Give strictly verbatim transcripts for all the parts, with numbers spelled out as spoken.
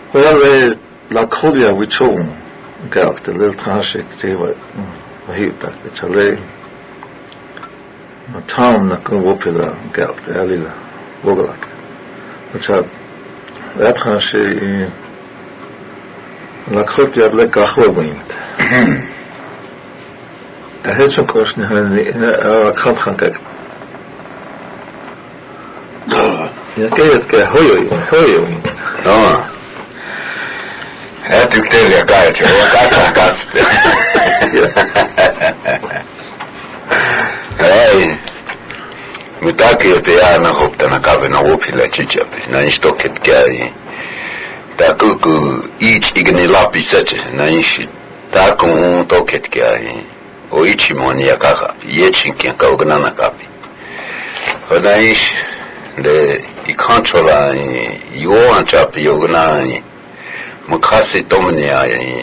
Well, la colia wichon galt the little tranche teva hitak the chale ma tam na kun wopila galt alila wogalak which had that tranche la colia le kahwa wind a hedge course ne a kant gaan kijken ja kijk het hoyo hoyo no het ik tel ja gaat je ja gaat gaat hey mitaki te ya na hopta na kave na wopila chichape na istoket kai ta kuku each igni lapi sete na ishi ta kun toket kai o ichi moni ya kaka yechin ken ka ugnana kapi na ishi de i controla yo anchapi ugnana mukasi tomnia i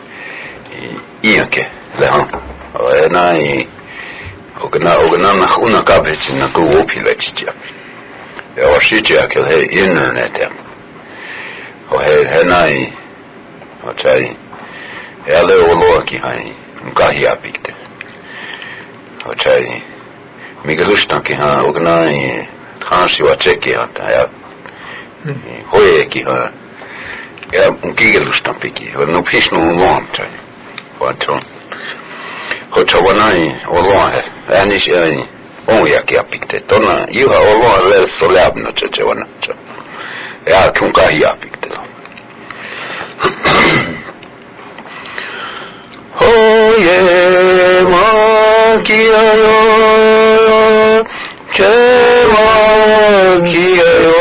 iake lehan o na i ogna ogna na una kabeti na ku opila chicha e o chicha ke he internet o he he nai o chai e ale o lo ki hai nkahi apikte o chai migelushtan ki ha ogna i transi wa cheki ata ya hoye ki ha ja un kigelustan piki no pisno un chai o Hochawanai Oloa, Anish Ani, Oyaki apikte, Tona, you have Oloa less solabna Chachawana. Ya Kunkahi apikte. Oh, yeah, Makiayo, Chemakiayo,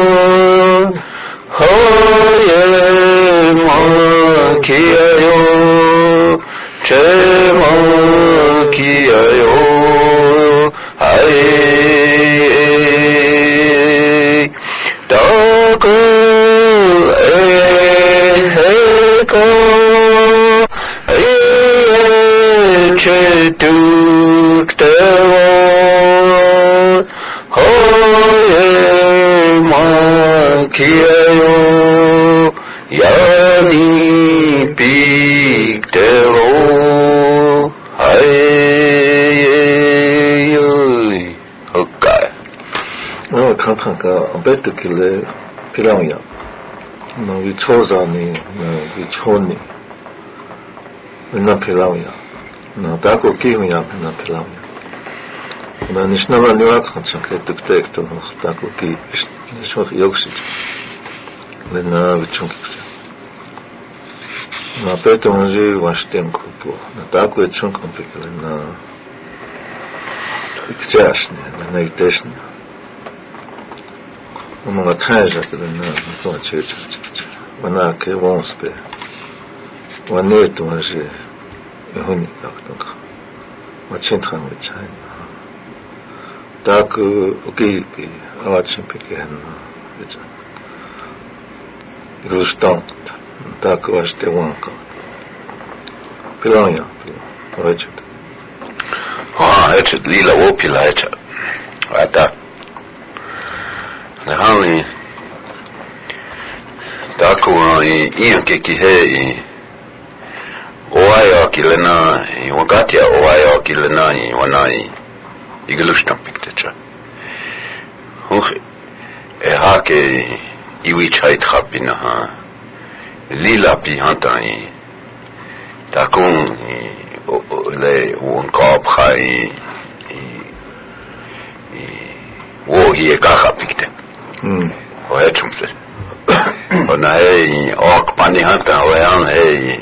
oh, yeah, Makiayo, Chemakiayo, ai, Taku, Eheko, Chetuktewo, Hoye Makiayo, Yani Piktewo, kantanka betu kile pilangya na vichoza ni na vichoni na pilangya na tako kimya na pilangya na nishnava niwak khanchake tuktek to tako ki nishok yoksit le na vichonki na peto manji washtem kupo na tako echonkom pikle na ikchashne na iteshne 뭔가 타야자거든요. 또 제주 워낙 개봉스페 원내 동안시 여호니까 그런가 마침 타는 거 차이 다그 오케이 아침 피게 했나 그죠 이루스탄 다그 와스테 원가 필요해요 그렇죠 아 это лила опила это это Hani tako i ianke ki he i oaya ki lena i wakati ya oaya ki lena i wanai i gelustan piktecha huchi e hake i wichait khapina ha lila pi hanta i tako i le un kop khai i wo hi e kaha pikte o é chumse o na é o pani hanta o é an é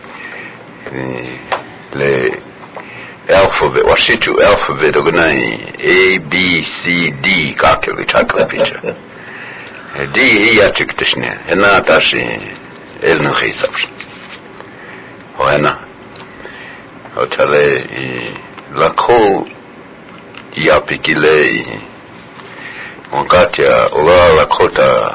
le alphabet o situ alphabet o na A B C D kakeli chakla picha D ia chiktishne e na tashi el no hisabsh o é na o tale la ko ia pikile wakati ya ola lakota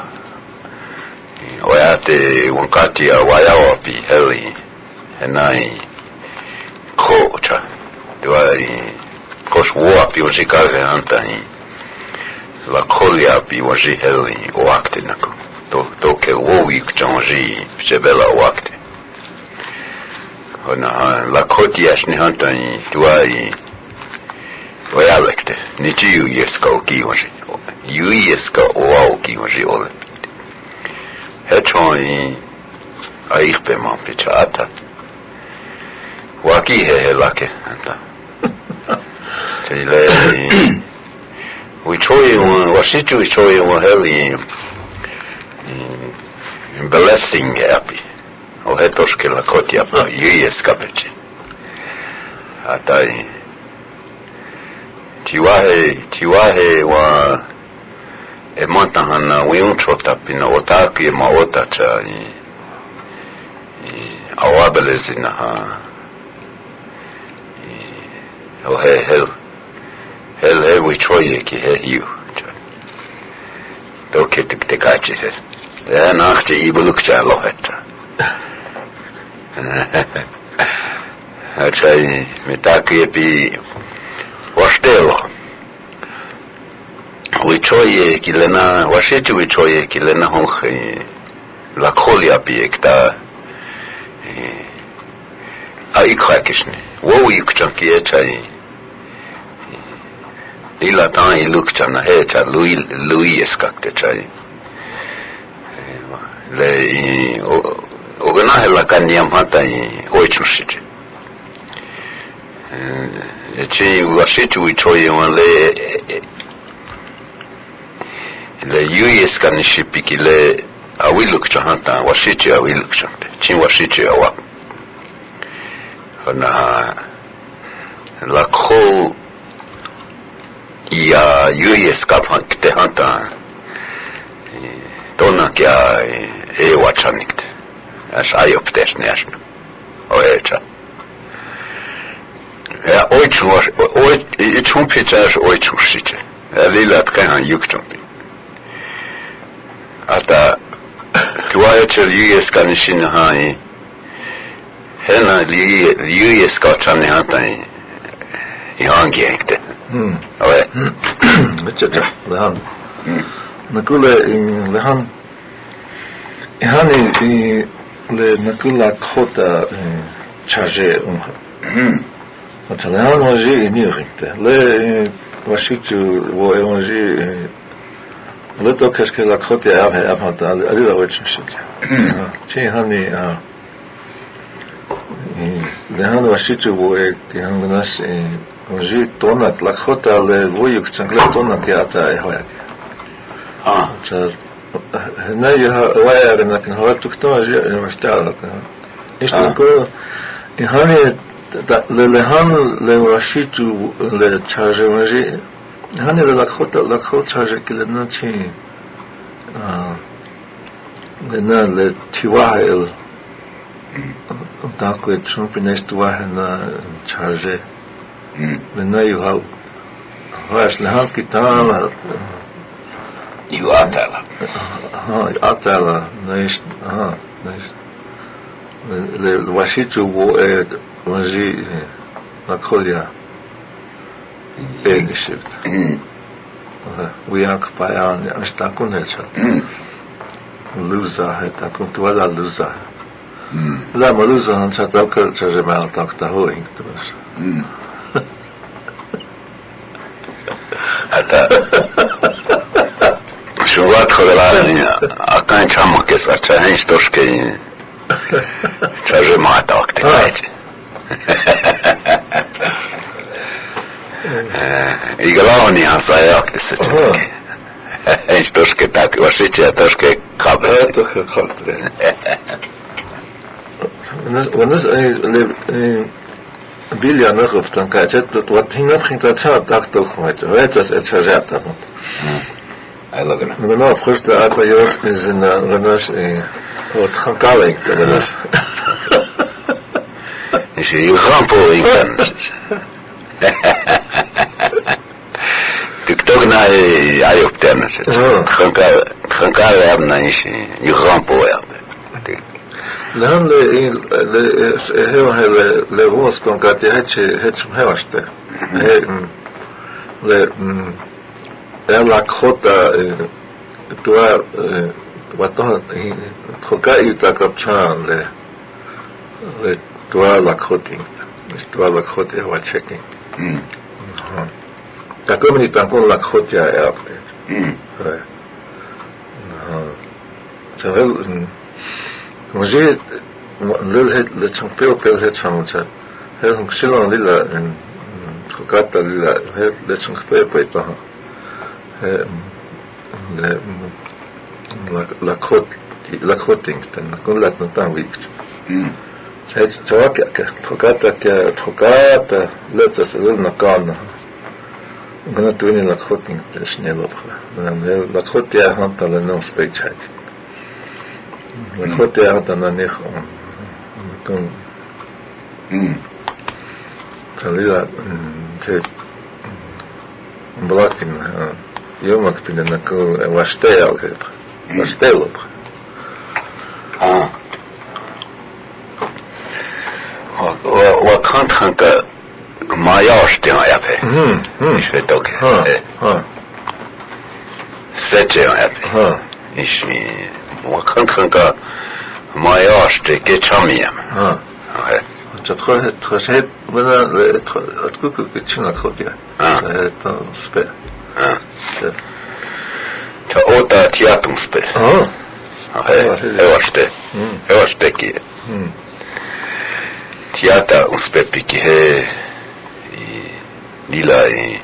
wayate wakati ya wayawa pi heli enai kocha tuai kos wa pi ozikave antai la kolia pi wazi heli o akte nako to to ke woik changi sebela wakte ona la kotias ni hantai tuai ojalekte ni tiu yeska okiwaji yu yeska okiwaji ole hechoi aihpe ma pichata waki he lake anta tele we choi wa situ we choi wa heli blessing happy o hetos ke la kotia pa yes kapechi atai tiwahe tiwahe wa e montana we un chota pina otaki ma ota cha i awabelezina ha o he hel hel he we choi ki he you to ke tik te kachi he ja nachte ibulukcha lohetta achai mitaki pi wastelo we choi ki lena washetu we choi ki lena honchi la kholia pi ekta ai khakishne wo yukchanki echai ila tan ilukchana he cha lui lui eskakte chai le ogana hela kanyam hatai oichushite echi washitu wichoye wale le yuyes kanishipiki le awilukcha hata washitu awilukcha chin washitu awa ona la kho ya yuyes kapante hata tona kya e wachanikte as ayoptes nesn oecha ja oichu oit ichum pichas oichu shite alilat kan yuktumpi ata tuayetel yuyes kanishin hai hena li yuyes kachane hatai ihangiekte hm oe mitcha lehan nakule lehan ihani le nakula khota charge um hm atlehan waji inirite le washitu wo evanji le to qu'est-ce que la khota a avant aller la wetchik ti hani a le han washitu wo e hanganas waji tonat la khota le wo yuk changle tonat ya ta e hoya ah هنا يها لكن هو تكتوج مشتعل إيش نقول هني للهان لورشيتو لتشارج مجي هني للخوت للخوت تشارج كلنا شيء آه لنا لتواه تاكو تشوف بنشتواه لنا تشارج لنا يها هواش لهان كتان you atala aha atala nice aha nice le washitu wo e waji la kolia big shift aha we occupy on asta kunetsa luza heta kuntuala luza la maluza han chatalka chajemal takta hoing tbas ata Шуват хвилини, а канчамо кеса чаген штошки чаже мата актикајте. И главни хаса акти се чаги. Штошки так, вашиче штошки кабе. Это хатре. Wanneer le Bilja nog of dan kijk je dat wat hing ging dat zo dacht toch met weet als het gezet had. I look at Maar nou vroeg de uit bij jou is een renas wat gaan kalling de renas. Is je rampo in kan. TikTok na ai op tennis. Gaan kan gaan kan hebben na is je rampo ja. لهم ل ل هو هل لغوص كون قد هتش هتش مهوشته ل لا خطة توا وطن تخوكا يتاكب شان ل ل دوال لكوتين دوال لكوتي هو تشيكين تاكمني تانكون لكوتي يا أبكي تغل مجيء للهد لتشمبيو بيلهد شاموتا هل شلون للا تخوكاتا للا هل لتشمبيو بيتها لكوت لكوتين تنقول لك نتان ويك سيد تواكا تخوكاتا ك تخوكاتا لا تسأل نقالنا أنا توني لكوتين تشني لبخة لأن لكوت يا هم تلنا سبيتش هاي لكوت يا هم تلنا نيخ كم تليلا تيت بلاكين يومك بيننا كو واشتاي أو كده واشتاي لبخة آه وكانت خنك ما ياشتي يا به مش فتوك ستة يا به مش وكانت خنك ما ياشتي كتشامي ها تدخل تخشيت ولا تقول كتشنا خطية اه سبب اه تأوتا تياتم سبب اه هواشتي هواشتي كي Tiata un spepi che è di là e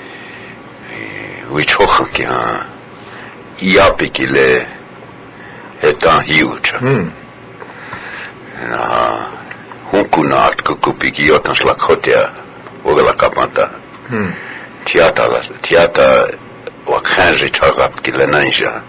wichocha che ha iapi che le è tan huge na hunkunat kukupi che io tan slakhotia ogala kapanta tiata la tiata wa khanji chagap che le nanja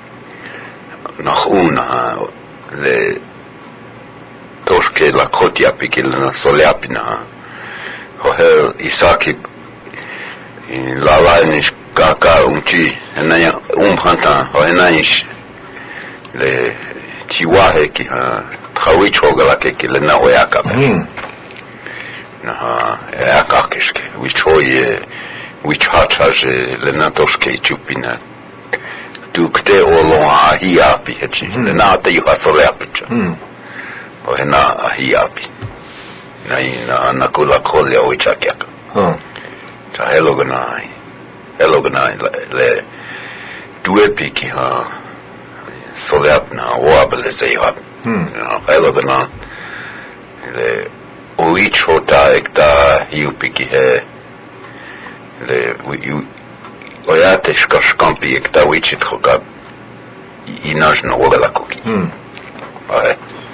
nakhuna le toske la kotia pikilna soleapina ho isaki la lainis kaka unchi enaya um hanta ho enaish le chiwahe ki ha thawi chogala ke le na oyaka na ha aka keske wi choye wi chachaje le na toske chupina tukte olo a hiapi hechi le na te yu soleapicha o hena ahiapi nai na nakula kolya o chakyaka ha ta heloganai heloganai le due piki ha soleapna wabele zeihat heloganai le oichota ekta hiupiki he le oyate shkashkampi ekta wichit khoka inajno wogala koki ah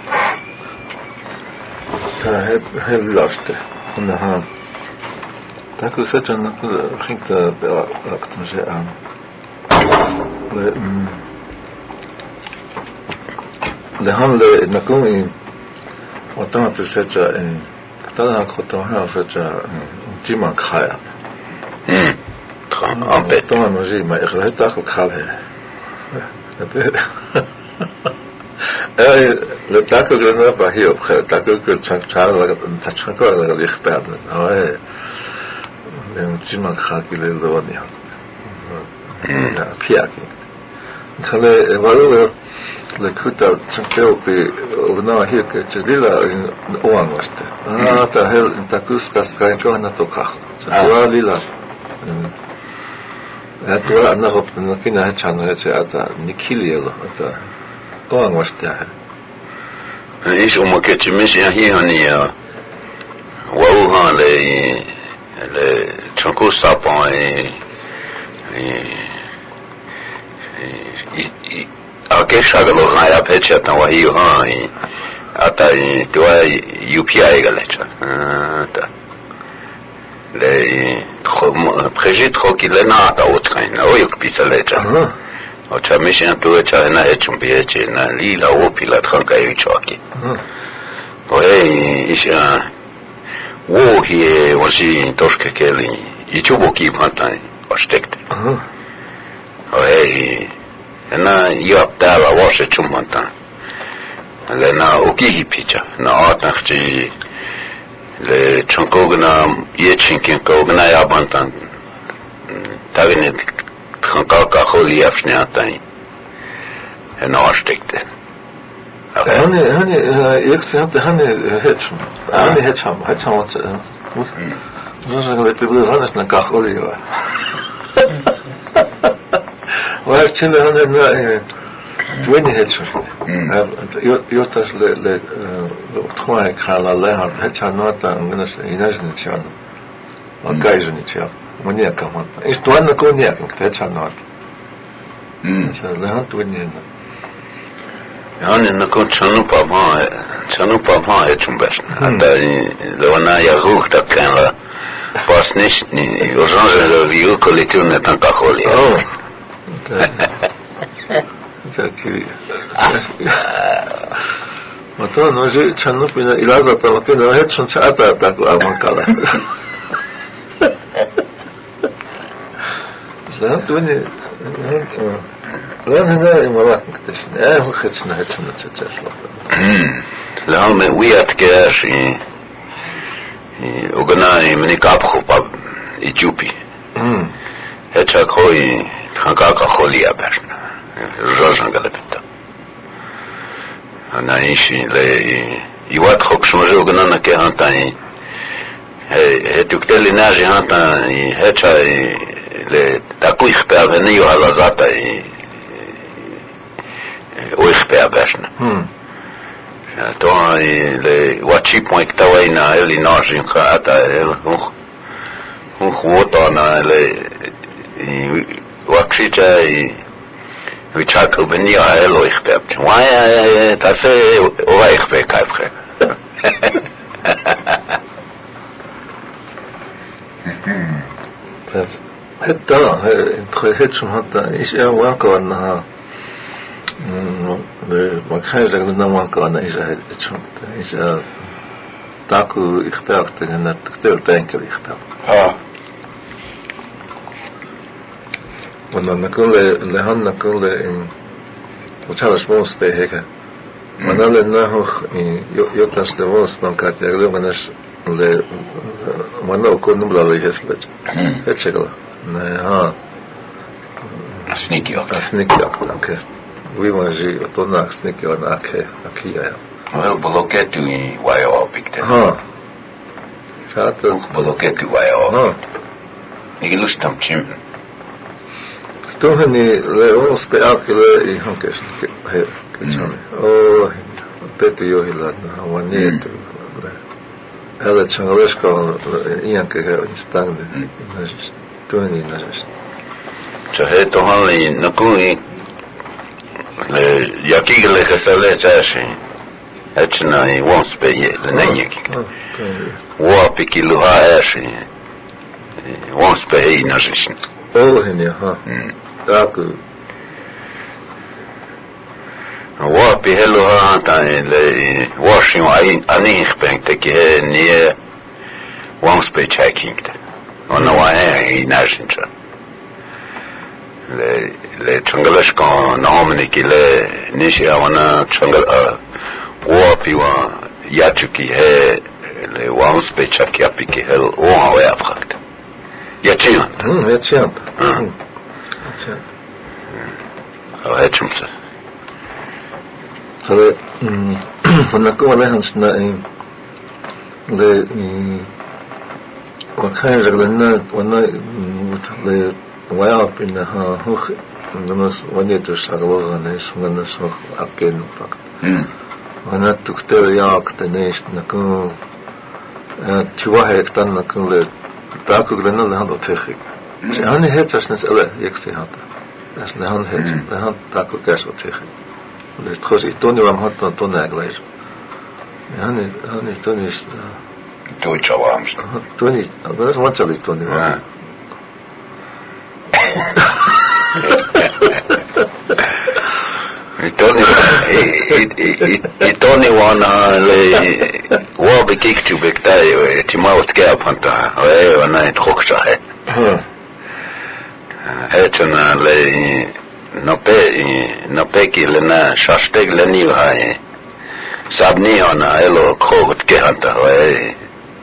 هاد هاد لاشته إنها تاكل سجن نقول خنت بوقت مجاء لهم لنكون وطن تسجى تلا كتوها سجى جيما خايا هم خام طبعا مجيء ما إخلاص تاكل خاله le taco che non fa io perché taco che c'è c'è la c'è ancora la libertà no è non ci manca che le doni ya piaki kale valore le kuta c'è che una hier che c'è dilla oan wasta ah ta hel taco ska che na to kha c'è lila اتوا انا غبت نكنا هتشان هتا نكيليلو ata oan wasta ايش وما كتمش هي هني وهو le le chanko sapon e e a que chagalo ya pecha tan wa hiyo ha ata to U P I galecha ta le projet trop qu'il n'a pas au train là où il pisse lecha o cha mission to cha na echum bieche na lila o pila tranca e choki o e isha wo hie wasi toske keli i chubo ki pantai o stekte o e na yo tala wase chumanta le na o ki picha na atachti le chankogna yechinkin kogna ya bantan tagnet khanka ka kholi afshne atai en aastikte. Han är han är jag ser inte han är hets. Han är hets han hets han så så vet du blir han nästan kachol ju. Och jag känner han är Twin hits. Jag jag tas le le två kalla le har hets han nåt angnes inajnitjan. Och gaiznitjan. Мне команда. И что она коньяк, это чанот. М. Så le har twin hits. Ja, niin no kun sanupa maa, sanupa maa etsumbäs. Anta leona ja ruhtakkeen la pas nis niin osan se viuko litunne tan kaholi. Oh. Taki. Mutta no se sanupina ilazata lakina hetsun saata taku amankala. Se tuoni لأن هذا إمارات مكتشن إيه هو خدشنا هدشنا تتسلق لهم ويات كاش وقناي مني كابخو باب إجوبي هدشاك هوي خانكاكا خولي أباشنا رجاجان قلبتا أنا إيشي لي يوات خوك شمجي وقنانا كي هانتاني هتوكتلي ناجي هانتاني هدشاي لتاكو يخبئ بنيو على ذاتا ويخبئ باشنا تو لواتشي بوينك توينا اللي ناجين خاطا هم خوطانا اللي وكشيتا ويتشاكو بنيو على ويخبئ وايا تاسي ويخبئ كيف حتى هتشم حتى إيش أواقع أنها ما كان يجعل لنا واقع أن إيش هتشم إيش تاكو إختار تجنا تختار تانك الإختار. آه. وانا نقول لهن نقول إن وتعرف موس بهيك. وانا لأنه يوتاس لموس نكات يقولون مناش ل وانا أكون نبلا ليهسلج. هتشغله. ها سنيكي سنيكي اوكي وي ماجي تونا سنيكي وانا اوكي اوكي يا well بلوكيتو وايو بيكت ها ساعات بلوكيتو وايو ها يجلوش تمشيم توهني لو سبياك لا يهمكش هي كتشامي او بيتو يوهيلادنا وانيتو هذا تشانغلشكو يانكه انستاند توهني نجاش چه تو حالی نکوی یکی گله خسله چاشی اچنای وانس بیه لنیکی و پیکی لوها اشی وانس بیه نجشن اوه هنی ها داکو و پیه لوها تانی لی واشیو انیخ بینگ تکی هی نیه وانس بیه چاکینگ تا ونواه هی نجشن چا le le changalash ko naamne ki le nishi awana changal wa piwa yachuki he le wans pe chaki api ki hel o hawa afkhakt yachian hm yachian hm yachian o hechumsa so hm von ko wala hansna le ko khair jaglanna wana le ويا بينها هخ الناس ونيت الشغلة ناس وناس هخ أكين فقط. أنا تكتر ياك تناش نكون تواهي كتان نكون ل تأكل لنا لهذا تخيك. أنا هيت عشان نسأله يكسي هذا. عشان لهان هيت لهان تأكل كاش وتخيك. ليش تخش يتوني وام هات توني أغليش. يعني أنا توني توني شوامش. توني بس ما تشلي توني. Itoni wana le wabi kiktu bektayo timawt kea panta e wana itkhokcha he hetuna le nope nope ki le na shashteg le ni hai sabni ona elo khogot ke hanta e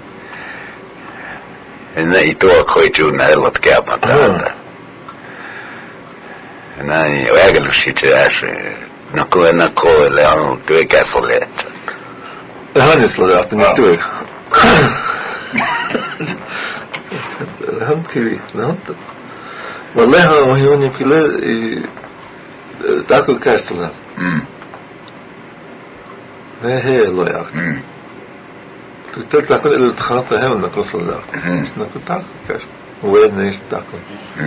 ena ito khoichu na elo ke panta nani ويقلوا شيء تعرف نكو نكو لأنه توي كسلت هاني صلات نتوي هم كذي نعم والله ما هيوني كله تاكل كسلة ما هي الله يعرف تقدر تاكل اللي تخاطر هي ولا قصة لا ناكل تاكل كسلة وين نيجي تاكل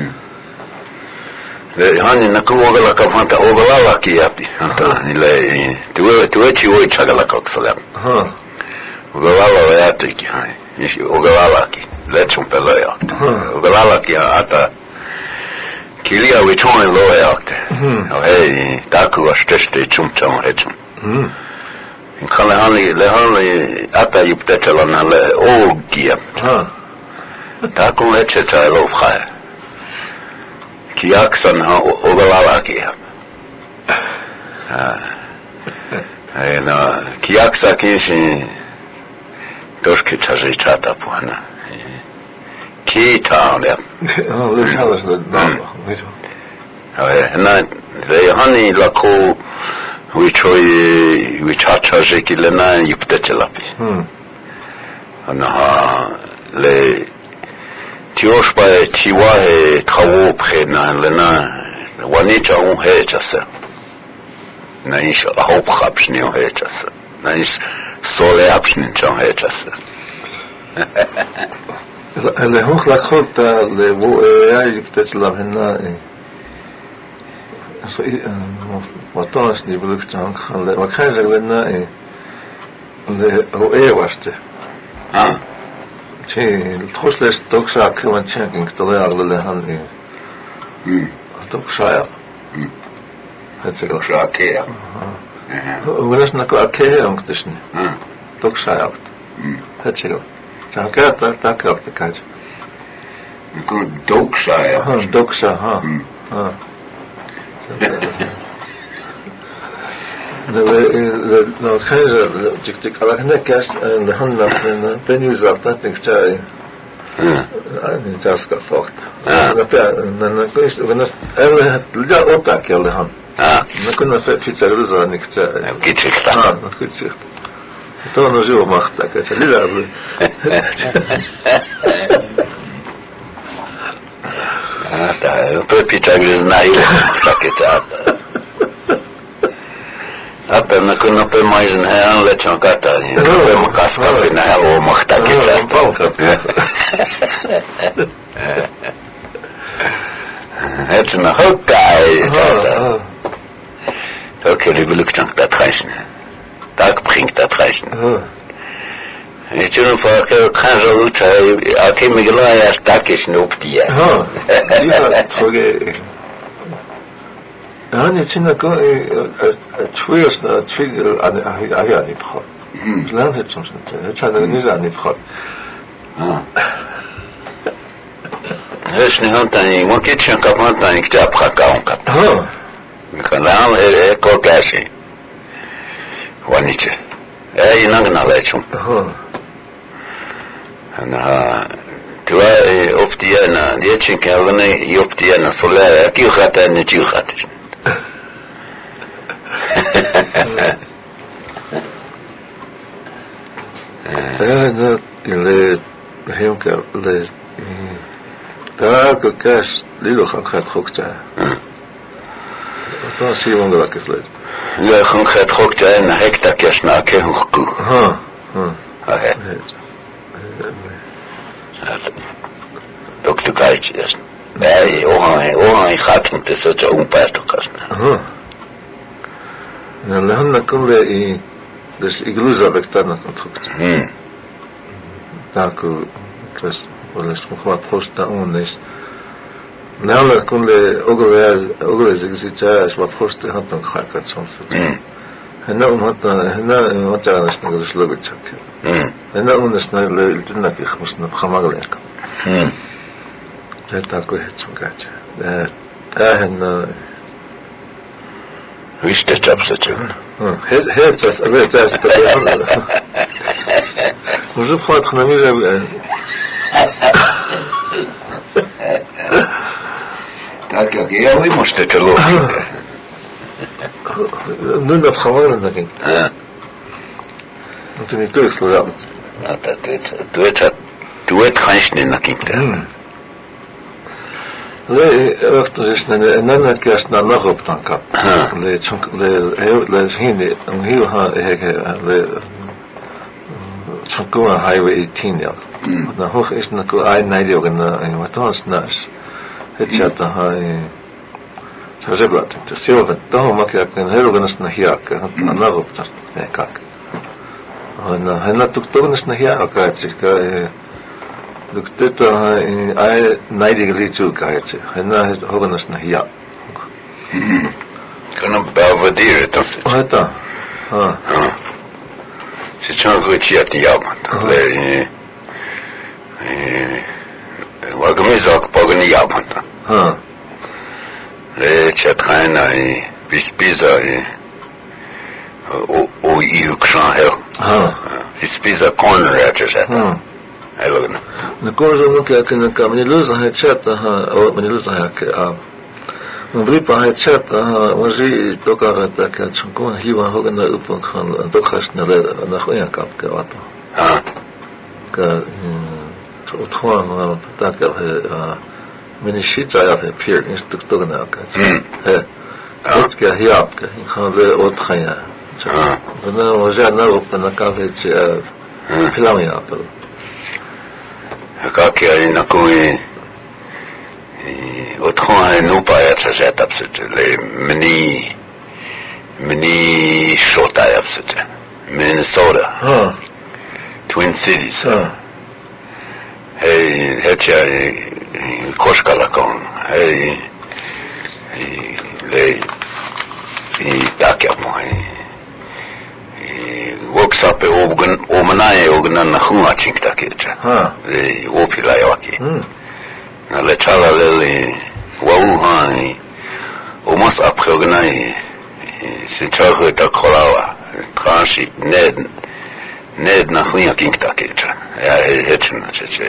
هاني نكو وغلا كفانت وغلا لكي يابي أنت إلى توي توي توي شغلة كوكسلام ها وغلا لا ياتيك هاي يش وغلا لكي لا تشوف بلا ياكت وغلا لكي أتا كيليا ويتون لو ياكت هاي تاكو أشتشتي تشوم تشوم هتشوم إن كان هاني لهاني أتا يبتدلنا لا أوجيا تاكو هتشتا لو خير كياكسن ها وغلاواكي ها هاي نا كياكسا كيشي توشكي تشي تشاتا بوانا كي تاوليا اه ليش هذا شنو هاي هنا زي هاني لاكو ويشوي ويشاتشا كي لنا يبتدلابي هنا ها لي تيوش باي تيواه تخوو بخينا لنا ونيجا اون هيجاسا نايش اهو بخابشني اون هيجاسا نايش سولي ابشني جان هيجاسا اللي هو خلقت اللي هو ايه يكتشلاب هنا وطاشني بلوك جان خلي وكان جغلنا ايه اللي هو ايه واشته ها شيء التخش ليش توكشا كمان شاكين كتلي أغلى لهان إيه توكشا يا توكشا كيا وليش نكو أكيه أم كتشني توكشا يا أكت هتشيلو شان كذا تا تا كذا كذا نكو توكشا يا توكشا ها ها لو خير جك جك على هنا كاش لهن لهن بني زارتات نكتاي أنا جالس كفوت أنا بيا أنا كويس وناس أنا لجأ أوتاك يا لهن أنا كنا في في تلفزيون نكتاي كيتشيك آه كيتشيك تو نجوا ما أختك لذا أقول هذا بيبي تاجر نايو تاكيتا أبى نكون نبى مايزن هاي أنا لا تنقطع نبى مكاسب بينا هاي ومختكي هاتنا هوكاي هوكاي بلوك تنقطع تخايشنا تاك بخينك تخايشنا يجون فاكر كان جلوتا أكيد مقلا يا تاكيش نوبتيا ها يا تقولي أنا تنا كون تشويسنا تفيد أنا هي هي أني بخار لا هتشوف أنت هذا نزع أني بخار هش نهان تاني ممكن تشان كمان تاني كتاب خاكاون كات ها كان لام إيه كوكاشي ونيتش أي نعنا لا يشوم أنا توا أوبتيانا يتشين كأغنى يوبتيانا صلاة كيو خاطر نجيو خاطر هذا اللي هيوم كاللي تاكل كاش ليلو خنخات خوكتا طبعا سيبون غلاك سلاج لا خنخات خوكتا إن هيكتا كاش ناكي هنخكو ها ها هاي دكتور كايتش يسن باي وهاي وهاي خاتم تسوتش أم باتو قصنا ها لهنا كل إيه بس إجلوزا بكترنا نتخبط تاكو بس ولا شمخوات خوش تاون ليش نعمل كل أقول أقول زيجزيجاش ما خوش تهتم خاكات شمس هنا أم هتا هنا ما تعرفش نقول شلون بتشكل هنا أم نسنا الجنة في خمسنا بخمار لك لا تاكو هتشم كاتش آه هنا ويش تجابسة هي هي تس أبي تس تس وجب خاط خنامي جاب تاكل يا وي مش تتلو nu dat gewoon dat ik. Ja. Want toen ik terug sloeg uit. Dat het doet het doet geen in de kinderen. Le wacht dus en dan kerst na nog op dan kap. Le chunk le heel le zien om heel ha ik le chunk highway eighteen ja. Dan hoog is na ko I ninety ook en wat was nas. Het chat ha zo ze blat. Het silver dan maak ik een heel genas na hier na nog op dan kak. En hij na tuk toch na hier ook uit zich Look, dit I ninety geliefd kaartje. En dan is hogenas na hier. Kunnen Belvedere dat is. Wat dan? Ah. Ze zijn goed hier te jagen. Le, wat gemeen ook pogen niet jagen. Ah. Le, chat gaan naar bis pizza. O o je kan heel. Ah. Bis pizza corner uitjes. Ah. Hello. Na kozo no que que na caminhosa ha chat ha ou manilusa ha que a no bripa ha chat ha hoje toca rata que chunko hiwa hoga na upon khan to khashna na khoya kap ke wato ah ka to thwa no ta ka ha mini shit ya ha pier in tuk to na ka he et ke hiap ke khan le ot khaya ah na hoje na upon na ka ve che pilaw ya pa Как я на кое от хое ну паятся за тапсете мне мне шота япсете Minnesota Twin Cities hey hecha koshkalakon hey le и так я мой workshop ogen omanae ogen na khuma chikta kecha ha le opila yaki na le chala le wau hai almost après ogenai se chago ta kholawa transi ned ned na khuma chikta kecha ya hetna cheche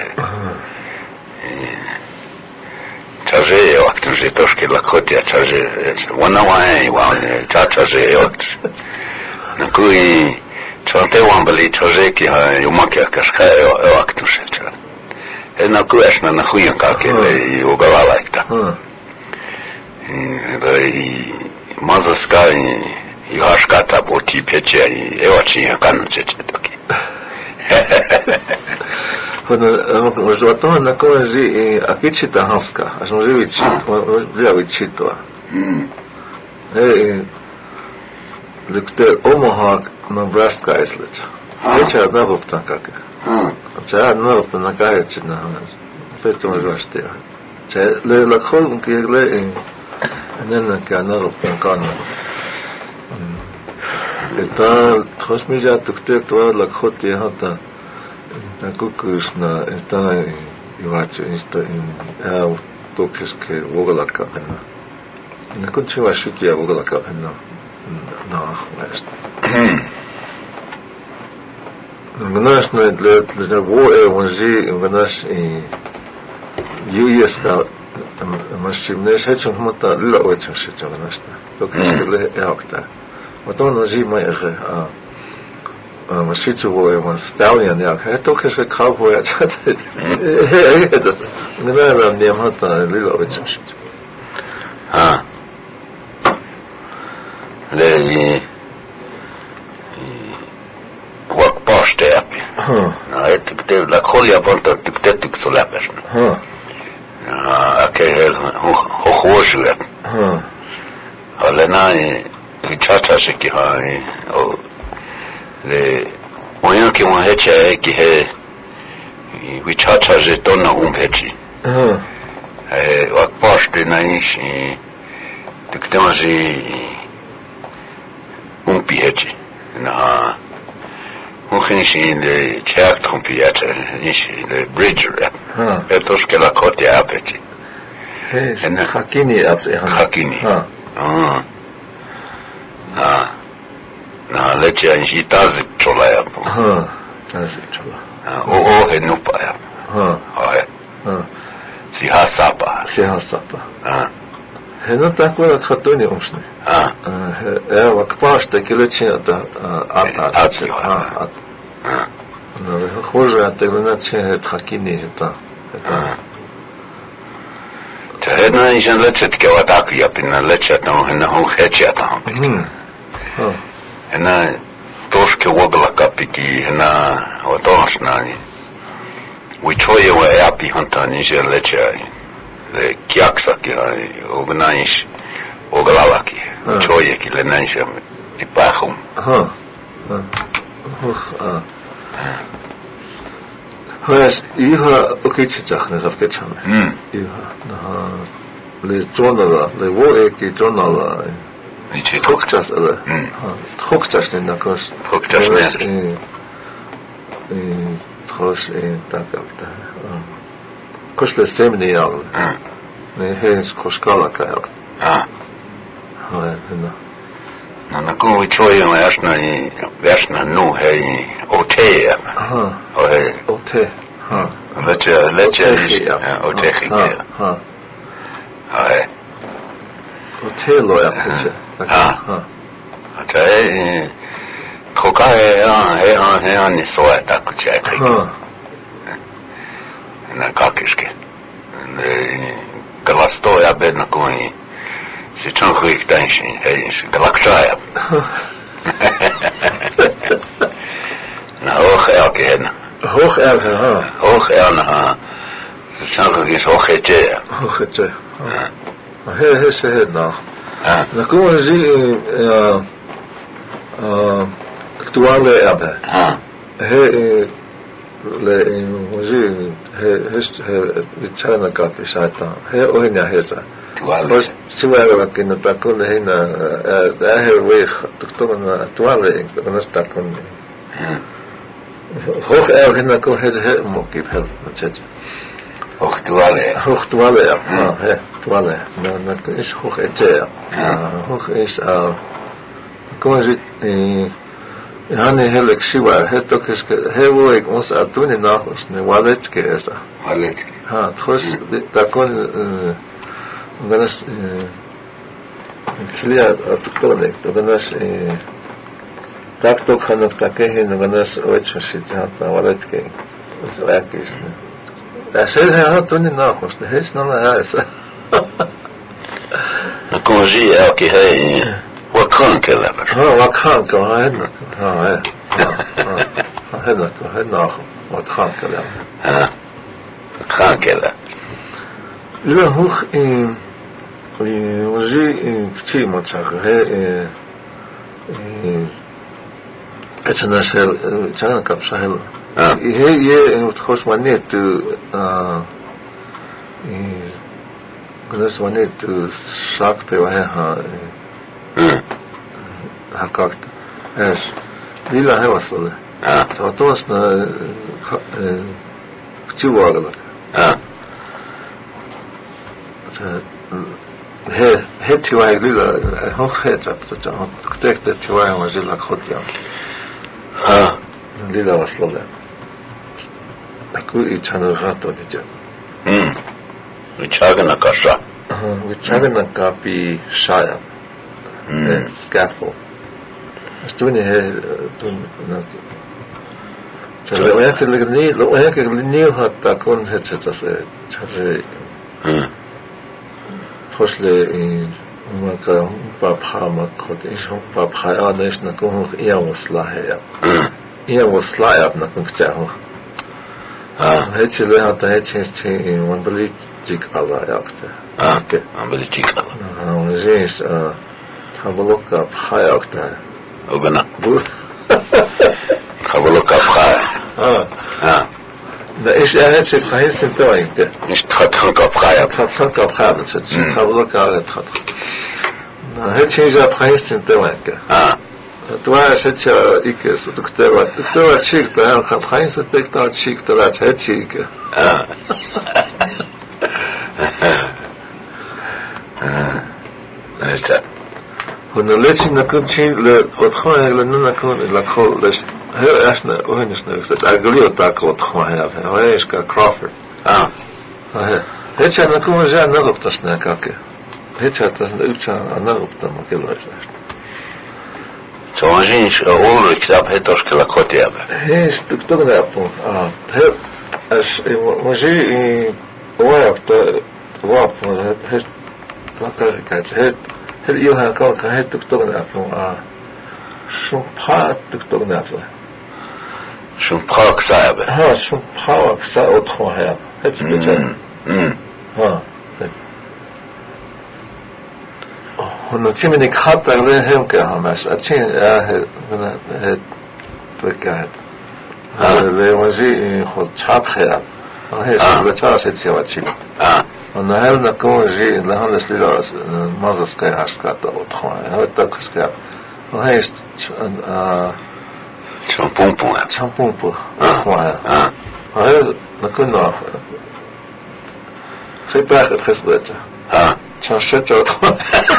chaje waqt je toshke la khotia chaje wana wai wa chaje waqt na kui chante wambali chaje ki ha yumakia kashka e waqtu shecha e na kui ashna na khuya ka ke le yogala laikta e mazaska i hashkata poti peche e wachi kanu cheche toki Quando os outros na coisa aqui chita haska as não viu chito viu chito eh Lukte Omaha, Nebraska islet. Echa na vopta kaka. Cha na vopta na kaya china. Feto mo jashte. Cha le la khol ke le nena ka na vopta kana. Eta khosmija tukte to la khoti hata. Na kukusna eta iwacho insta in au tokeske vogalaka. Na kunchiwa shikia vogalaka na. Nachweist. Гнаш на для для воe вонзи гнаш и юеска машимне шечен хмата ла очен шечен гнаш. Только скеле яхта. Потом на зима я а машичу воe вон сталиан я. Это только что кавоя. Это гнара мне хмата ла очен шечен. А le wak paste api na et te la kholia ponta te te sulapes ha na ke ho ho khoshle ha ale na i chacha se ki ha o le oya ki mo hecha ki he i chacha je tona um hechi ha e wak paste na ishi te ktaji un pieci na un khinishi le chak trompiata ishi le bridger etos ke la kote apeti en hakini apse hakini ah na na le cha ishi taz chola ya ha taz chola o o he no pa ya ha ha si ha sapa si ha sapa ah هنا تقول خطوني أمشني آه إيه وكباش تكلتشين أتا أتي آه آه خورج أتقولنا تشين تحكيني هتا هنا إيشان لتشت كواتاك يابنا لتشت هنا هو خيتشت هم هنا توش كوغلا كابيكي هنا وتوش ناني ويتشوي ويابي هنتاني جلتشاي كياكساكي وغنايش وغلالاكي ويتشوي كي لنايش يباخم ها ها هاش إيها أوكيتش جاخنا زفتشان إيها نها لجونالا لوئكي جونالا نيجي توكتشاس ألا توكتشاس نكوش توكتشاس نكوش توش تاكابتا كوش لسيمني يال نهيش كوش كالا كايال آه هاي هنا أنا كون ويتشوي ما يشنا يشنا نو هاي أوتي ها هاي أوتي ها لتشا لتشا أوتي خير ها هاي أوتي لو يا ها ها هاي خوكاي آه هاي آه هاي أني سوى تاكو شيء ها أنا كاكيشك كلاستو يا بدنا كوني سيتشان خويك تانشين هايش غلاكشايا هوخ اياكي هنا هوخ اياكي ها هوخ ايانا ها سيتشان خويك هوخ ايجايا هوخ ايجايا هي هي سهدنا نكون زي اكتوالي ابها هي ل وزي هست بتشانا كافي ساعتها هي وهنا هيسا بس سوى لكن تكون هنا ده ويخ تكتبنا توالي بس تكون هوخ أو هنا كون هذا موقف هذا متجد هوخ توالي هوخ توالي آه هي توالي ما ما إيش هوخ إتجاه هوخ إيش آه كون جت يعني هلك شوار هتوك إيش هو يك مس أتوني ناخذ نوالد كيسا والد ها تخش تكون غناش كليا تكتونك غناش так то ханок такие غناش очень шитята والدك زواكيش أشيء هذا توني ناخذ هيش نما هذا نكون جي أوكي هاي وكان كذا ها وكان كذا هنا ها ها هنا هنا وكان كذا ها وكان كذا لا هو وزي كتير ما تشغل هي أتنا شل أتنا كاب شهل هي هي تخش منيت قلنا منيت شاك بوها هكاكت إيش ليلا هي وصله تعطوسنا كتير واغلق هي هي تواي ليلا هو خيتها بتجا كتكت تواي وزيل لك خد يوم ها ليلا وصل له أكو يتشانو غاتو تجا هم يتشاغنا كاشا ها يتشاغنا كابي شايا هم سكافو استوني هي تون لو هيك اللي لو هيك اللي حتى كون هتشتسه تشري هم خوش لي ما كان بابها ما كنت إيش هم بابها أنا إيش نكون إياه وصلاحية إياه وصلاحية نكون كتاه آه هيك اللي هذا هيك شيء من بليت جيك الله يأكله آه من بليت جيك الله آه وزيش آه خبلوك بابها يأكله وبنا خبلوك بابها آه آه ده إيش أهل شيء خاين سنتوين كده مش تخطخن كبخايا تخطخن كبخايا بس خبلوك على تخطخن هاد شيء جاب خاين سنتوين كده آه تواش هاد إيكس دكتور دكتور شيك ده خب خاين ستك ده شيك ده هاد شيك آه آه هنا ليش نكون شيء لوتخوه لأننا نكون لكول ليش هي إحنا وهنشنا بس أقولي تاكل وتخوه هذا هو إيش ككرافورد آه هي هيك نكون جا نغلط تشنا كاكي Hetsätä sen yhtsään anaruptama kelloista. Se on siis Ulrik saab hetoskella kotiamme. Hei, stuk tognaapun. Ah, he as mosi oajapta vaapun he vakarikaat. He he ihan kautta he tuk tognaapun. Ah. Sun paat tuk tognaapun. Sun paak saabe. Ha, sun paak saa otron her. Het spitsa. Mm. Ha. Hon timini khattar le hemke hamas. Atsin ja he he trekkaat. Ha, le wazi khod chap khaya. Ha, he le chas et siawatsi. Ah. On a helna konji la hannes lilas mazas kay haskata otron. Ha, takuska. Ha, he ah Champompo. Champompo. Ah. Ah. Ha, na kunna. C'est pas très bête. Ah. Chanchette otron.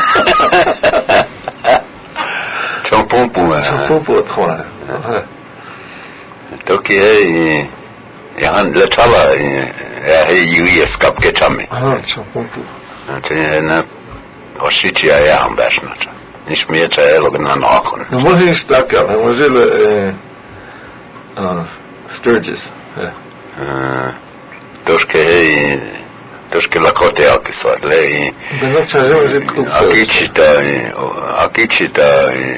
Champompo. Champompo otron. Ha. Donc il y a le chala il y a skap ke chami. Ah, champompo. C'est na oshichi ya ambashna. Nicht mehr zu elognan akon. No more is stuck up. I was in uh Sturgis. Uh Toske Toske la kote akisot le. But Akichita Akichita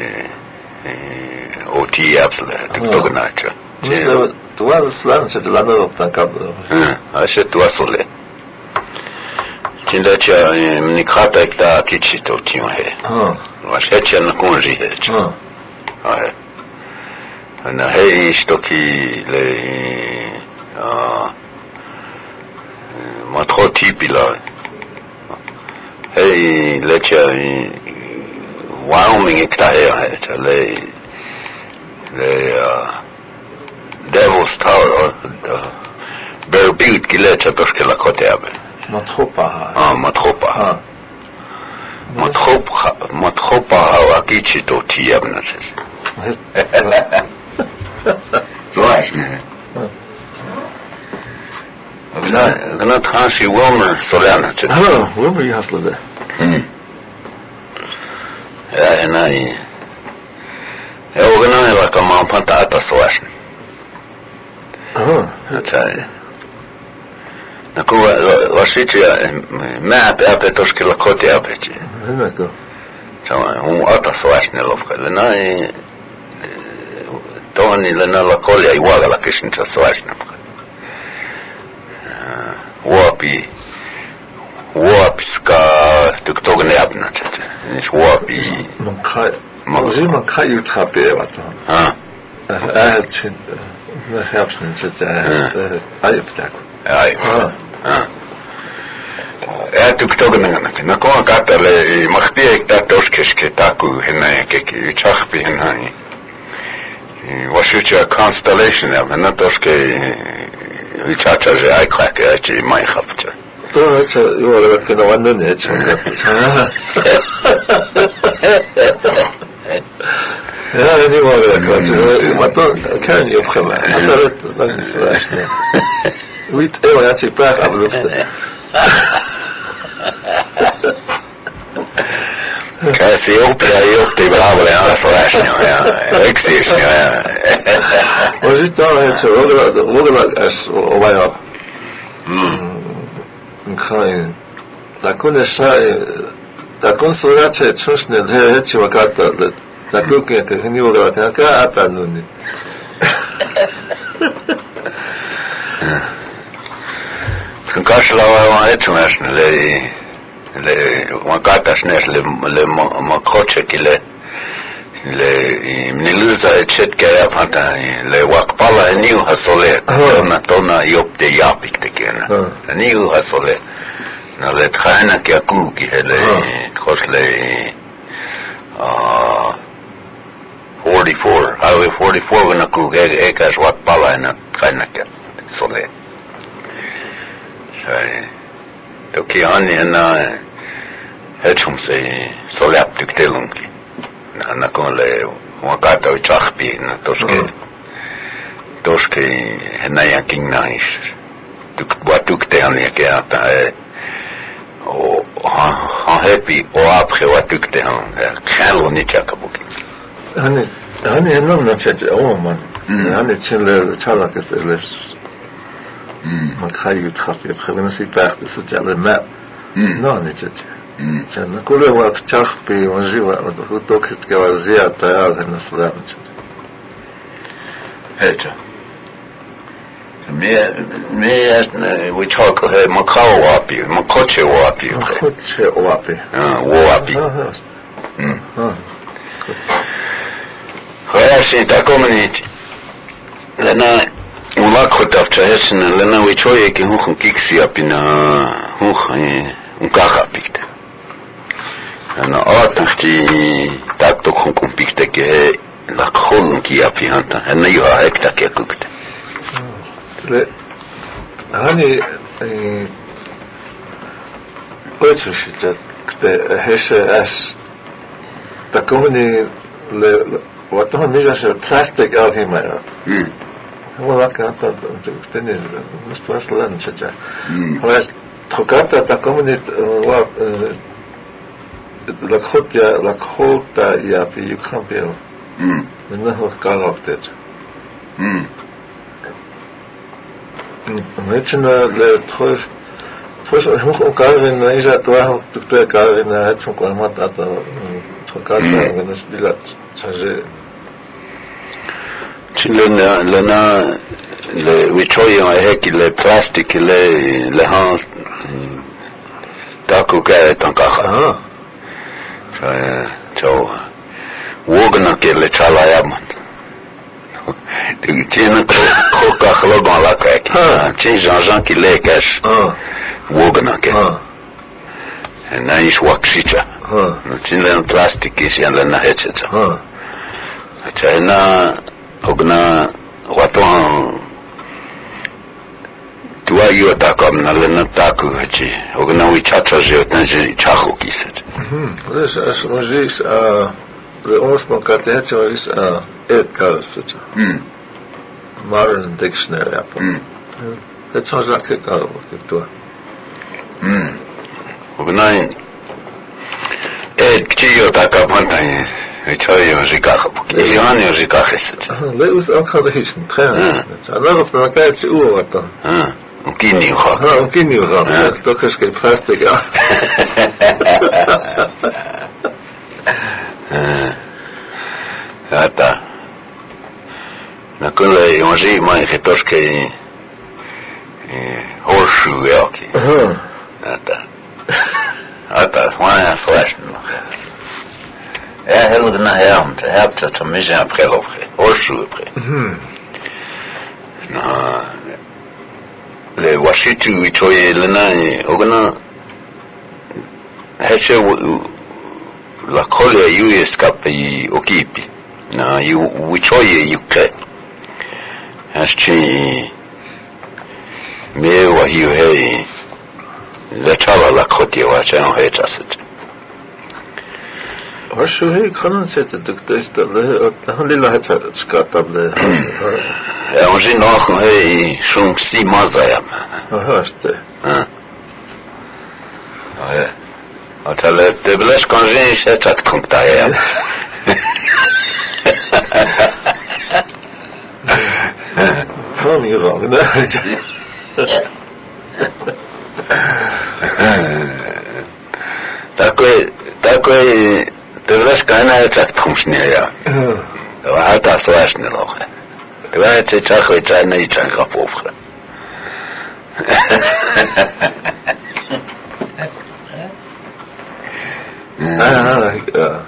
oti apsle tognacha. Tu was slan se la no tan kablo. Ah, se tu asole. Tindacha nikhata ekta akichito tion he. Ah. Washecha na konji he. Ah. Ah. Ana he stoki le ah matro tipila. Hey lecha Wyoming ekta he le le Devil's Tower Bear Butte kilecha toshke la koteabe. Matropa. Ah, matropa. Ah. Matropa, matropa akichi to tiabna ses. Zoals ne. Gna, gna transi Wilmer Solana. Ah, Wilmer je hasle de. Hmm. Ja, en ai. Ja, gna la kama panta ata soas. Ah, ja. Naku wasiti map ape toski la koti ape chi. Henako. Sama un ata soasne lofka. Lena i toni lena la kolia i waga la kishinta soasne. Wapi wapi ska tuk togne apna chete. Nis wapi. Man kai. Man man kai ut hape wat. Ah. Ah, chin. Na helpsen chete. Ayeptak. Ai. Ah. Ja, tuk togne ngana. Na ko kata le makhti ekta toshkeske taku hena ke ki chakpi hena. Washucha constellation ya na toshke vichacha je ai krake ai mai khapcha. To cha yo le ke no wanda ne cha. Ja, ni var det kanske. Man då kan ju pröva. Det är rätt långt så där. Vet jag jag tycker bara av luften. Casi opera io ti bravo le alla flash, ja. Exist, ja. Och det då är så roligt, roligt as vad jag. Mm. Kan da kunde säga da konsolate trusne det är ju vakata det. Da kuke ke ni voga ka ka ata nuni. Kan kasla wa etmesne le le wakata snes le le makroche kile le mniluza etchet ke apata le wakpala niu hasole na tona yopte yapik te kena niu hasole na le khana ke aku ki hele khosle ah forty-four, Highway forty-four when aku ekas wakpala na khana ke sole. Toki ani na hechum se solap tuktelunki na na kon le wakata uchakpi na toske toske na yakin nais tuk batuk te ani ke ata o han happy o après o atukte han khalo ni chakabuki hani hani enam na chacha o man hani chile chala que es les man khayu tkhafir khalena si part de ce chala ma non ni chacha chana kule wa tchakh pe onji wa to que que vazia ta na sura hecha me me we talk he makao wapi makoche wapi makoche wapi ah wapi mm ah hoya si ta community lena ulakota fchesna lena we choye ki hu kiksi apina hu un kaha pikte ana atachti tak to hu pikte ke la khon ki apihanta ana yo hekta ke kukte le hani ocho shita kte heshe as ta komuni le watoh nija se plastic out hima mm wala ka ta tene musto aslan chacha wala tokata ta komuni wa la khotya la khota ya fi yukampio mm menho kaloftet mm Mechna le trof trof hoch Karin isa toa tukte Karin hat son kwamat ata tokata venas bilat chaje chilena lena le wichoya heki le plastic le le han taku ka tankaha ah so wogna ke le chala yaman tu tiens ko ka khlo dans la craque tiens Jean-Jean qui les cache wogna ke na is wakshicha tiens le plastic is yan la hetcha tena ogna wato tuwa yo ta kom na le na taku hachi ogna wi chacha je tanji chaho kiset mhm es es mojis a le ons mon katet is a et kaset mm modern dictionary app mm het sounds like it all to mm ogna et kiyo ta kapantai Victoria Zikach, Iziani Zikach is het. Let us ook gaan de trein. Alors of na kijkt ze oor wat dan. Ah, een kini gehad. Ja, een kini gehad. Dat is geen plastic ja. Ja, ta. Na kulle jonge man getoske horseshoe elke. Ja, ta. Ata, fine flash nog. Ja, heel de nacht, hij hebt het een beetje april opgegeven, oorsprong opgegeven. Nou, le washitu wichoye lena, ogana, heche la kole yu escape i okipi, na yu wichoye yuke, haschi me wa hiu hei, le chala la kote wa chano hei chasit. Horseshoe he kan zetten dat is dat han lilla het skatable ja on zie nog hey shung si mazaya haste ah ja atale te bles kan je zet dat komt daar ja van hier al такой такой ты знаешь, она так тумшняя. А это страшно лох. Давай ты чахой чайна и чайка повха. А, а.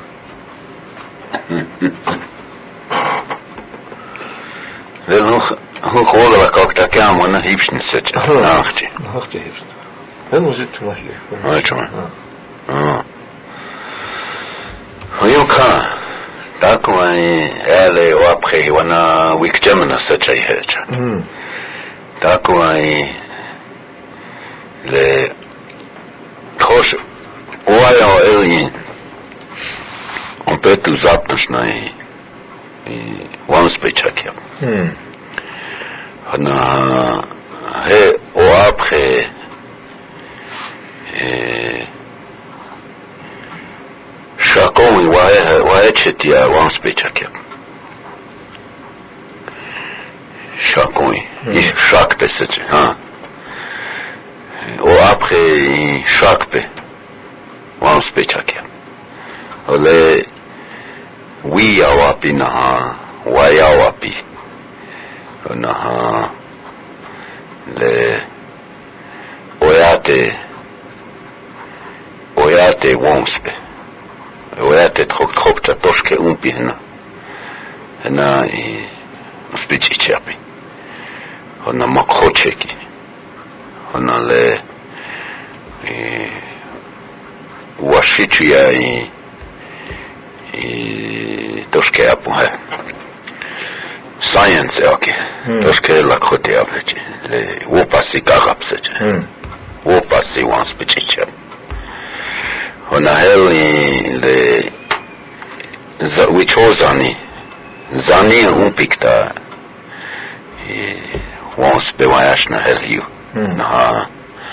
Ну, hoe gewoon как так я мона хипшница. Нахти. Нахти хипшн. Я ну зит махи. А чё? А. Oyuka, takuai ele wapre wana wikjamana sacha ihecha. Takuai le trosh oaya elin. On peut tout zaptus na i once pe chakia. Hana he o apre Shakon wae wae chetia wans pechake. Shakon i shak pesach ha. Ou après shak pe wans pechake. Ole wi awapi na wa awapi. Na ha le oyate oyate wonspe. Oyate trok trok ta toshke umpi hna hna i spici chapi hna makhocheki hna le i washichia i i toshke apu ha science okay toshke la khote apu le wo pasi karapse wo pasi wan spici chapi hona heli le wichozani zani umpikta wons bewayashna heliu na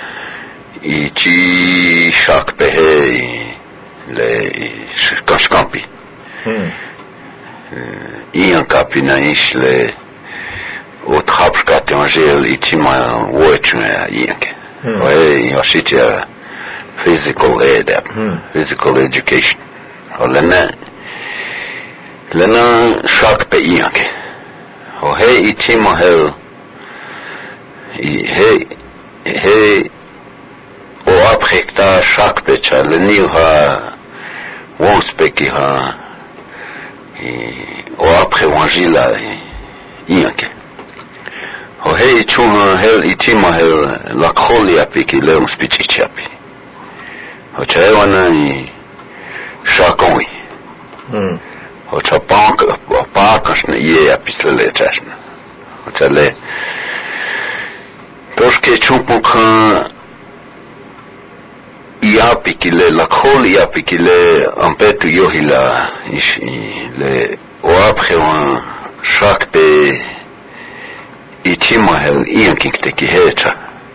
ichi shak pehe le kashkampi ian kapina ish le otrapshkate angel itima woechme ianke oe yashitia physical ed hmm. physical education o lena lena shak pe ianke o he itimo hel he he o aprekta shak pe cha leni ha wons pe ki ha o apre wangila ianke o he chuma hel itimo hel la kholia pe ki le un spici chapi o cha wana i shakoi mm o cha bank o pakas ne ye apisle chashna o cha le toshke chupu kha ia pikile la kholi ia pikile ampetu yohila ishi le o après un shak pe itima hel ian kikte ki hecha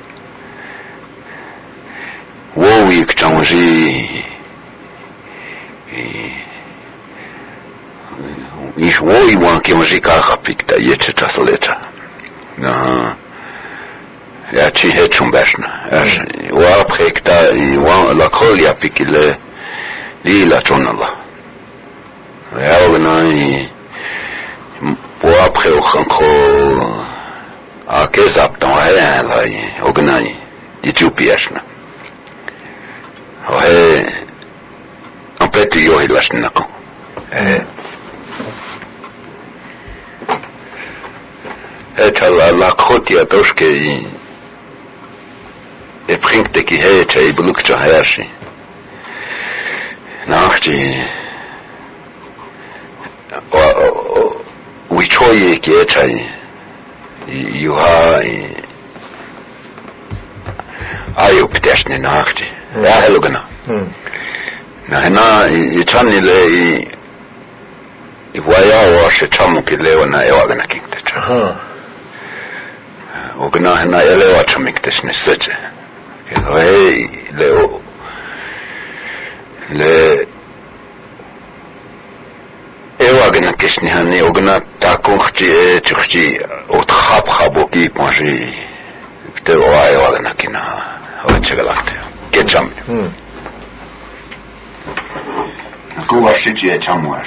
wowi kchanji ish wowi wan kemji ka khapikta yeche tasoleta na ya chi hechum bashna wa après kta wan la kholia pikile li la tonala ya wona po après o khanko a kezap ton rien la ognani ditupiashna ohe ampetu yohi lashnako eh eta la la khotia toshke i e bringte ki hete i belukcha hayashi nachti o wichoye ki etai you ha ayo pteshne nachti ja helogana na na i chani le i i waya wa she chamu ki le na ewagana kinte cha ogna na ele wa chamiktes ne seche hey le le ewagana kisni hani ogna ta kunchi e chuchi ot khap khaboki ponji te wa ewagana kina o chegalakte ke cham ko wa shiji e chamwas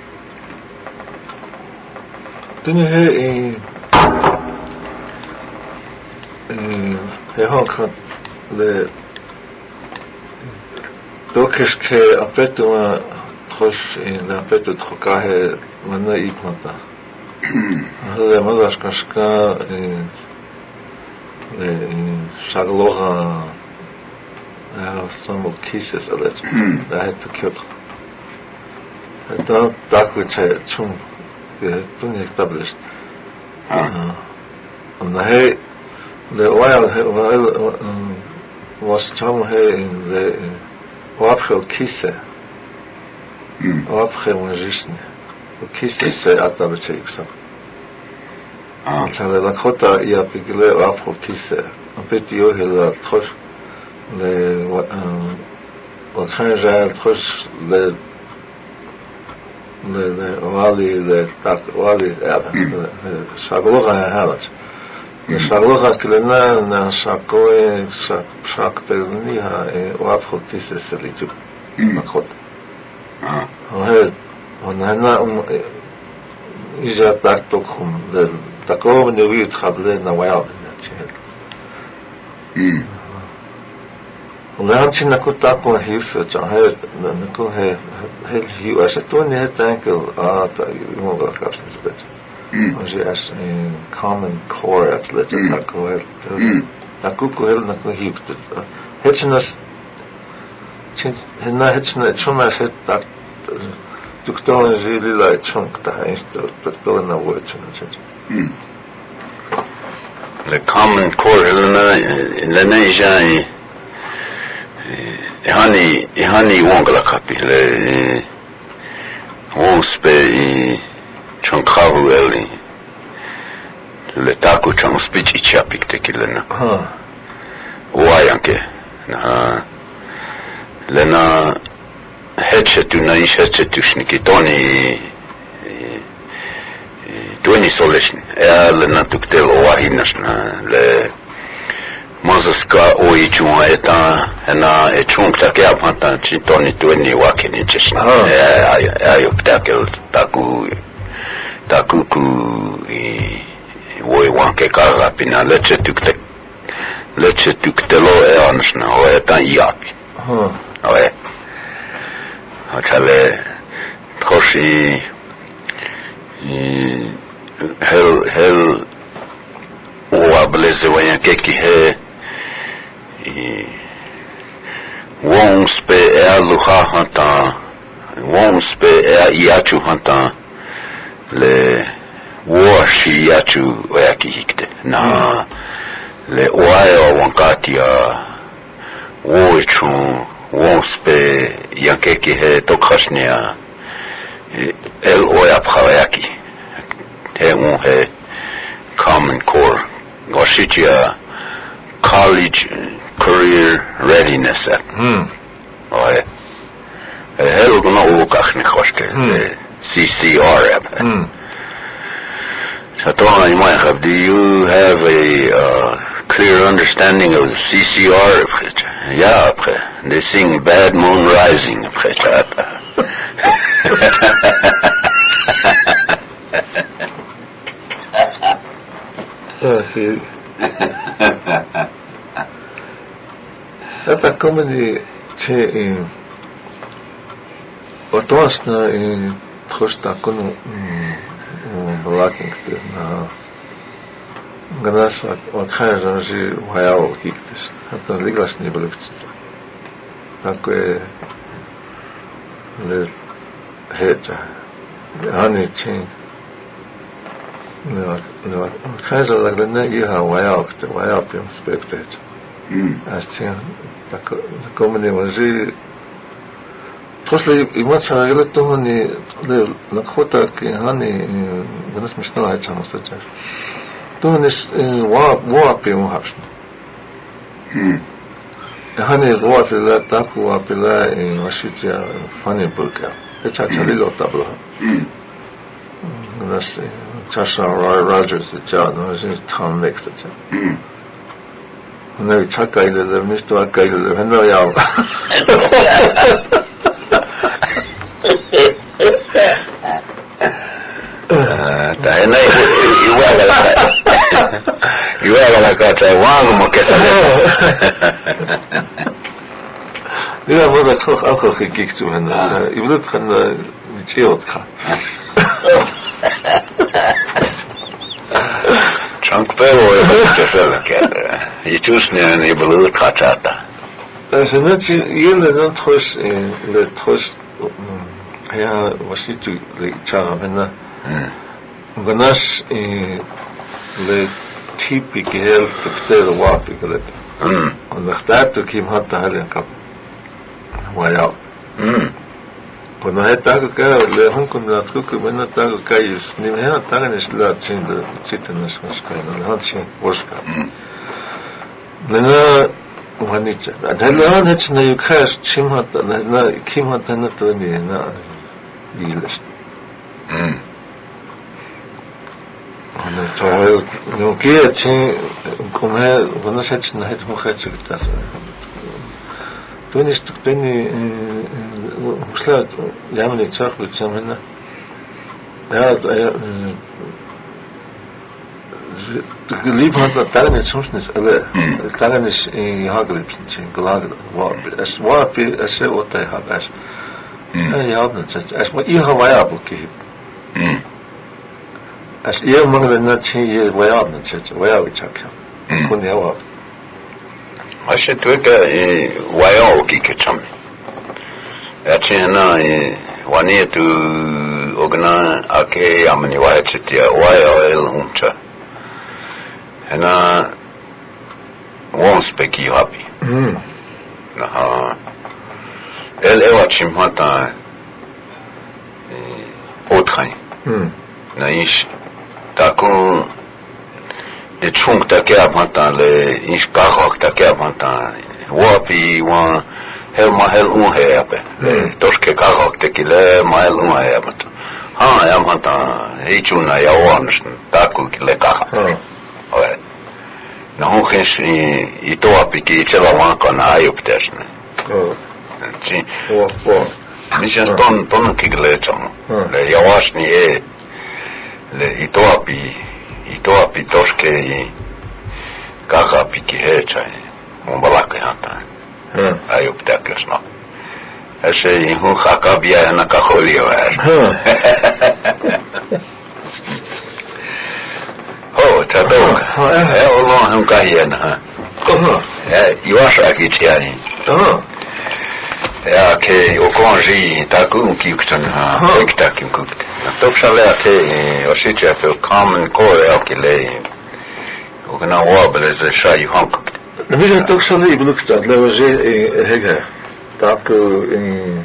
tene he he hanka le dokesh ke apetuma trosh in apetu troka he mana ikmata le madas kashka le shagloha some cases of that I had to kill это так вот чум это не established а на he the oil was chum he in the wapshel kise wapshel mujishne kise se atabecheksa ah chale la khota ia pikle wapshel kise apeti yohela trosh le wakhan ja trosh le le le wali le tak wali shagloga halat le shagloga klena na shakoe shak perni ha wat khotis selitu makot ah he onana um ija taktokhum le takov ne wit khable na wayal mm Lehan sin ako tako hiusa cha he nako he he hiu asa to ne tanko a ta mo ga kapsnes bet. Oje as in common core at let tako he tako ko he nako hiu bet. Hetnas chin na hetna chuma set tak tukton jili la chunk ta isto to na wo chuna cha. Le common core le le ne jai Ihani ihani wongla kapi le wonspe i chonkavu eli le taku chong speech ichapik tekilena wayanke na lena headsetu na headsetu snikitoni tweni soleshin e lena tuktel wahinas na le Mazaska oi chunga eta na e chungta ke apanta chitoni tueni wakini chishna e ayo ptakel taku taku ku i woi wanke kara pina leche tukte leche tuktelo e anshna o eta yapi oe achale troshi hel hel o ableze wayanke ki he wong spe e luha hanta wong spe e iachu hanta le washi iachu oyaki hikte na le oayo wankatia woichu wong spe yankeki he tokhashnia el oya phawayaki he un he common core goshitia college career readiness app. Hmm. Oh yeah. Heel gona ook khoshke. C C R app. Hmm. So Tony, my do you have a uh, clear understanding of the C C R? Yeah, après. They sing Bad Moon Rising après. Oh, see. Это комеди че отошна и трошта кону блакинг на гнас от хайза жи ваял хиктес. Это лиглас не было. Такое ле хеца. Ани че no no хайза лагна иха ваял, ваял прям спектет. Аз че так комеди може после имаца елето ни на хота ки хани гнас смешно е чама стача. То не ва ва пием хапшн. Хани ва пила таку ва пила и машича фани булка. Еча чалило табло. Гнас чаша Роджерс ча, но же там микс ча. 네, 착가이들, 미스터 악가이들, 했나요? 다행이네, 이와가, 이와가 가자, 왕 먹겠어. 내가 뭐가 더 아까 그 기억 했나? 이분들 한나 미치었다. Чанкперо е бърчефела кедра. И чушния не бъл качата. Значи, еле на трош, ле трош, я вашиту ле чара мена. Ганаш ле типи гел тектер вапи галет. Он нахтату ким хата хален кап. Ваял. Quando é tago que le han con la truque buena tago que es ni me ha tago es la chin de chita nas que no han chin boska. Nena wanicha. Da le han hech na yukas chim hat na kim hat na to ni na diles. 嗯。 那他那给钱，我们我那些钱还怎么还这个但是，对你对你嗯嗯，我说两年之后怎么呢？呀呀嗯。Liebhaber da daran ist schon nicht aber daran ist in Hagelipsen gelagert war es war es es what I have as ja hat nicht es war ihr Hawaii abgegeben es ihr mangel nicht hier war nicht es war ich habe und ja war was ist du da war auch gekam ja chena wani tu ogna ake amni wa chitia wa el umcha هنا won't speak you happy نها ال ايوه شمهاتا اوتخاي نايش تاكو تشونك تاكي ابانتا ل ايش كاخوك تاكي ابانتا وابي وان هل ما هل اون هي ابي توشكي كاخوك تاكي لا ما هل اون هي ابانتا ها يا مانتا هيچونا يا وانش تاكو كي لكاخا Ora, não resta e estou a pedir que ela vá com a área optesta. Sim. Oh, oh. Mas já estão estão no que gletam. Le eu acho que é le estou a pedir estou a pedir que caga pique é chai. Um balaca hata. Área optesta não. Esse um hakabia na cajolia. Oh, tadou. É o long um carriana. É, eu acho que tinha aí. É que o conji tá com que que tá na, que tá com que. Então já que eu sei que é o common core é o que lê. O que não wobble é já e hank. Na mesma então já lê no que está, leva je hega. Tá que em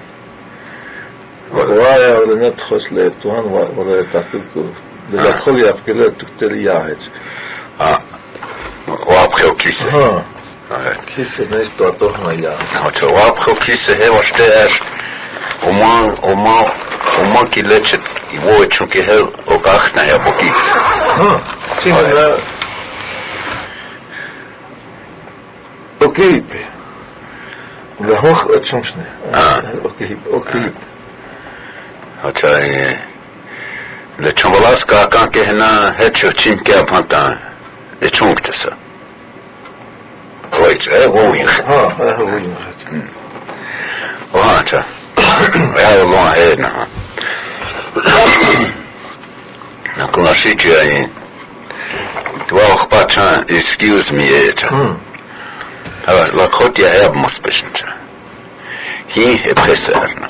Why are not khosle tuan wala tá que لا تدخل يا بكلا تكتري ياهج اه وابخو كيسه ها كيسه ناس تعطوه ما يا هو وابخو كيسه هي واشتاش وما وما وما كيلتش يبغى تشوكي هل وقاخنا يا بوكي ها سيما اوكي لا هوخ اتشمشنا اوكي اوكي هتاي le chambalaska kan ke na hecho chimke apanta le chungtesa right eh woing ha eh woing oh cha ya lo he na na kuna shichi ai tu wa khpacha excuse me eta ha la khotia heb mospeshcha hi e presserna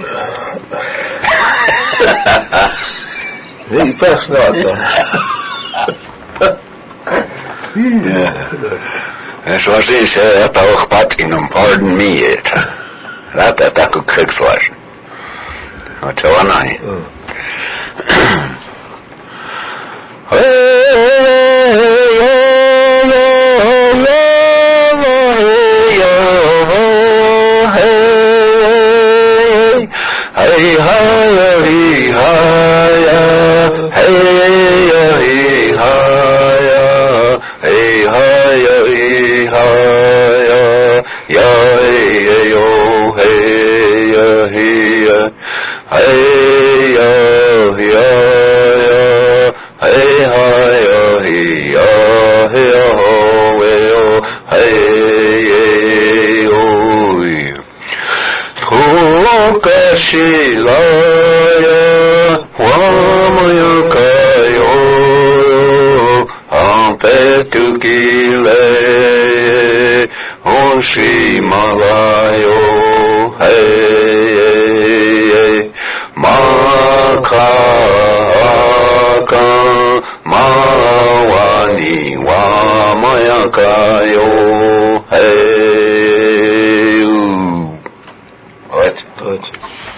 Nee, pas snart då. En så sägs det att jag har pat inom pardon me it. Låt det att jag krigsvar. Och så var nej. Hey, hey, hey, hey, Shri Malayo, hey, Makaka, Mawani, Wamayakayo, hey. What? What?